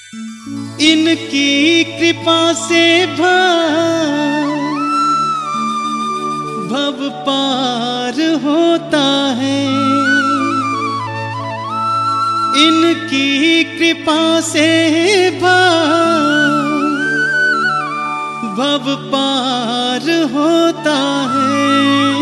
इनकी कृपा से भव पार होता है। इनकी कृपा से भव पार होता है।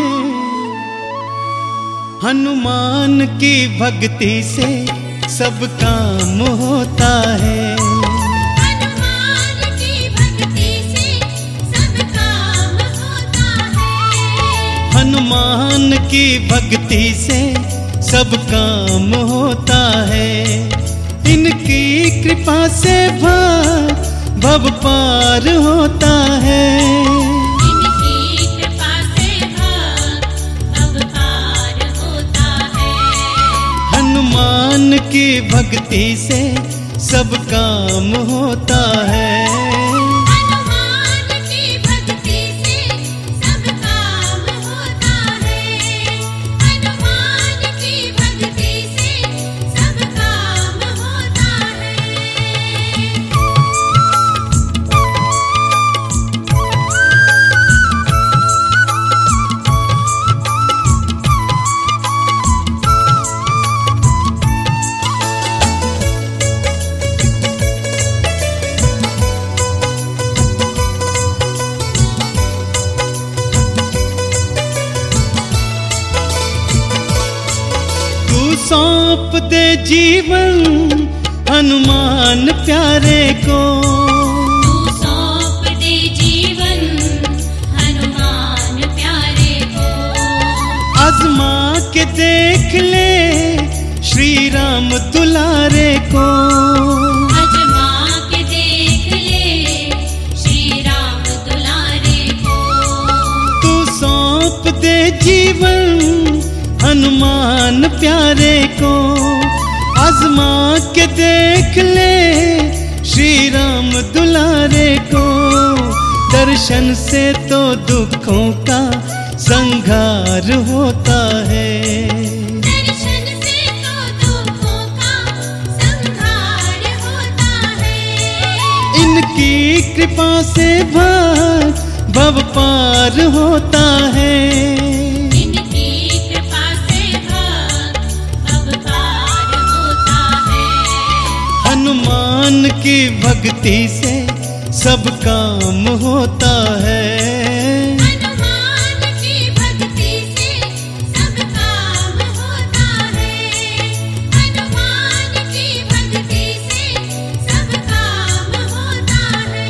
हनुमान की भक्ति से सब काम होता है। हनुमान की भक्ति से सब काम होता है। हनुमान की भक्ति से सब काम होता है। इनकी कृपा से भव पार होता है। इनकी कृपा से भव पार होता है। हनुमान की भक्ति से सब काम होता है। हनुमान की भक्ति से सब काम होता है। हनुमान की भक्ति से सब काम होता है। तू सौंप दे जीवन हनुमान प्यारे को। तू सौंप दे जीवन हनुमान प्यारे को। आजमा के देख ले श्री राम दुलारे को। अजमा के देख ले श्री राम दुलारे को। तू सौंप दे जीवन हनुमान प्यारे को। आजमा के देख ले श्री राम दुलारे को। दर्शन से तो दुखों का संहार होता है। दर्शन से तो दुखों का संहार होता है। इनकी कृपा से भव पार होता है। इनकी कृपा से भव पार होता है। हनुमान की भक्ति से सब काम होता है। हनुमान की भक्ति से सब काम होता है। हनुमान की भक्ति से सब काम होता है।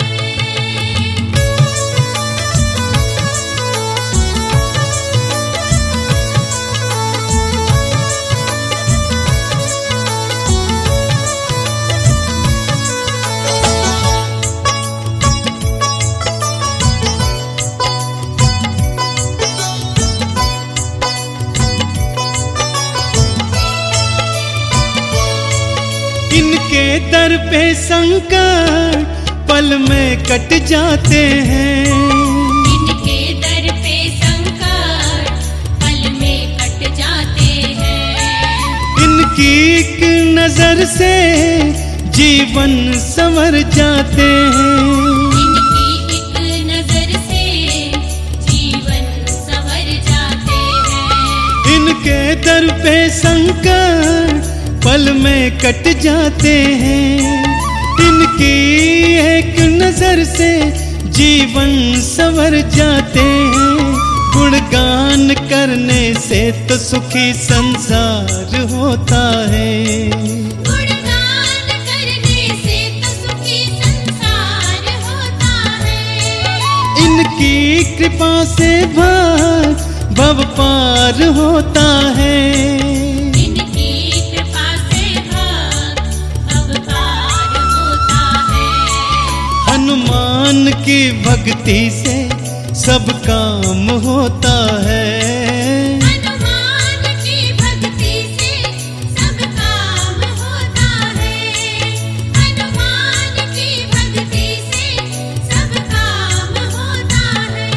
इनके दर पे संकट पल में कट जाते हैं। इनके दर पे संकट पल में कट जाते हैं। इनकी एक नजर से जीवन संवर जाते हैं। इनकी एक नजर से जीवन संवर जाते हैं। इनके दर पे संकट पल में कट जाते हैं। इनकी एक नजर से जीवन संवर जाते हैं। गुणगान करने से तो सुखी संसार होता है। गुणगान करने से तो सुखी संसार होता है। इनकी कृपा से भव पार होता है। इनकी कृपा से भव पार होता है। हनुमान की भक्ति से सब काम होता है। हनुमान की भक्ति से सब काम होता है। हनुमान की भक्ति से सब काम होता है।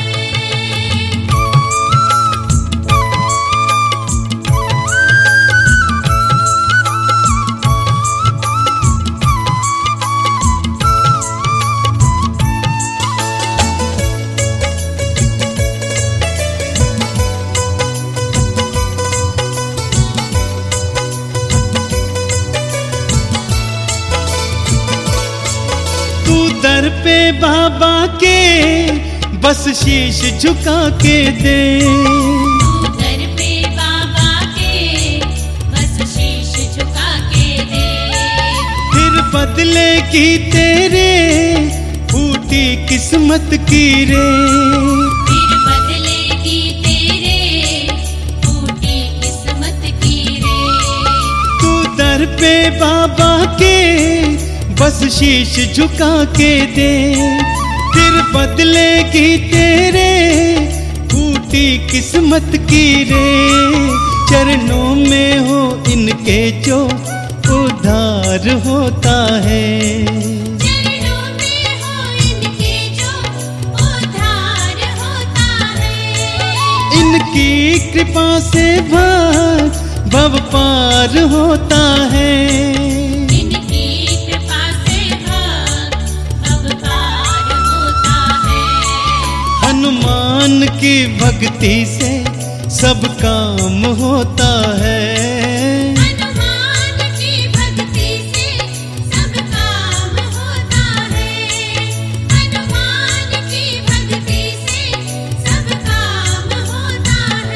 तू दर पे बाबा के बस शीश झुका के दे, तू दर पे बाबा के बस शीश झुका के दे। फिर बदलेगी तेरे फूटी किस्मत की रे, फिर बदलेगी तेरे फूटी किस्मत की रे। तू दर पे बाबा के बस शीश झुका के दे, फिर बदलेगी तेरे फूटी किस्मत की रे। चरणों में हो इनके जो उद्धार होता है, चरणों में हो इनके जो उद्धार होता है। इनकी कृपा से भव पार होता है। इनकी कृपा से भव पार होता है। हनुमान की भक्ति से सब काम होता है। हनुमान की भक्ति से सब काम होता है। हनुमान की भक्ति से सब काम होता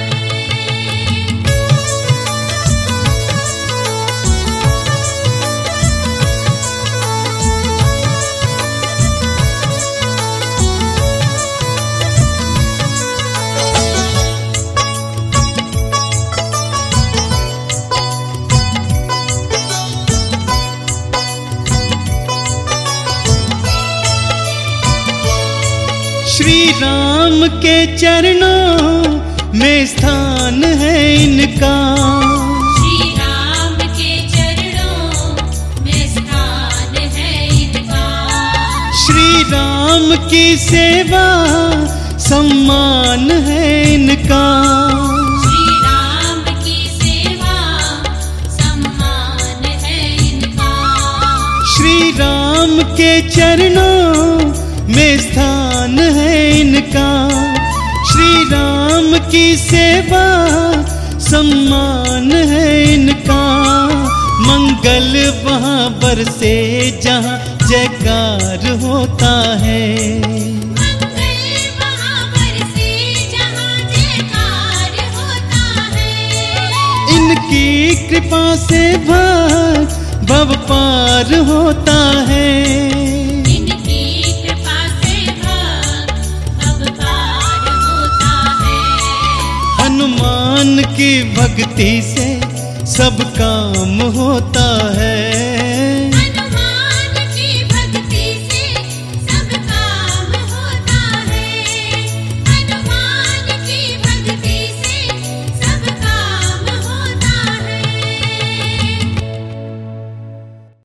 श्री राम के चरणों में स्थान है इनका, श्री राम के चरणों में स्थान है इनका। श्री राम की सेवा सम्मान है इनका। श्री राम की सेवा सम्मान है इनका। श्री राम के चरणों में स्थान है इनका। श्री राम की सेवा सम्मान है इनका। मंगल वहाँ बरसे जहाँ जयकार होता है, मंगल वहाँ बरसे जहाँ जयकार होता है। इनकी कृपा से भव पार होता है। इनकी कृपा से भव पार होता है। हनुमान की भक्ति से सब काम होता है।